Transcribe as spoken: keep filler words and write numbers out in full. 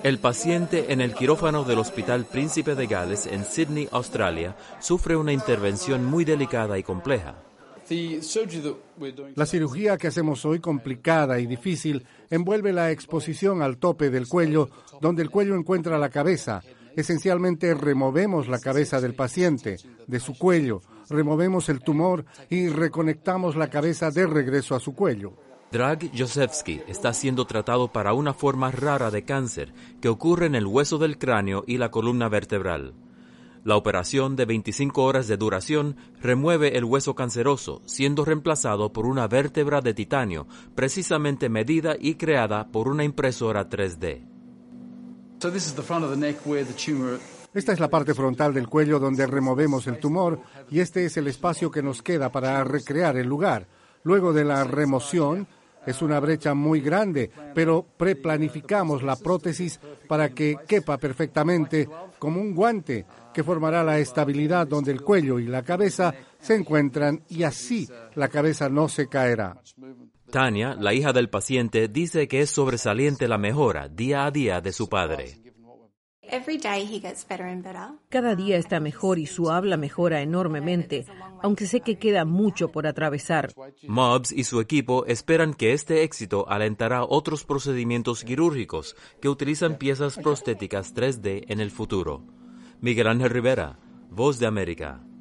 El paciente en el quirófano del Hospital Príncipe de Gales en Sydney, Australia, sufre una intervención muy delicada y compleja. La cirugía que hacemos hoy, complicada y difícil, envuelve la exposición al tope del cuello, donde el cuello encuentra la cabeza. Esencialmente removemos la cabeza del paciente, de su cuello, removemos el tumor y reconectamos la cabeza de regreso a su cuello. Drag Josefsky está siendo tratado para una forma rara de cáncer que ocurre en el hueso del cráneo y la columna vertebral. La operación de veinticinco horas de duración remueve el hueso canceroso, siendo reemplazado por una vértebra de titanio, precisamente medida y creada por una impresora tres D. Esta es la parte frontal del cuello donde removemos el tumor y este es el espacio que nos queda para recrear el lugar. Luego de la remoción, es una brecha muy grande, pero preplanificamos la prótesis para que quepa perfectamente como un guante que formará la estabilidad donde el cuello y la cabeza se encuentran y así la cabeza no se caerá. Tania, la hija del paciente, dice que es sobresaliente la mejora día a día de su padre. Cada día está mejor y su habla mejora enormemente, aunque sé que queda mucho por atravesar. Mobbs y su equipo esperan que este éxito alentará otros procedimientos quirúrgicos que utilizan piezas prostéticas tres D en el futuro. Miguel Ángel Rivera, Voz de América.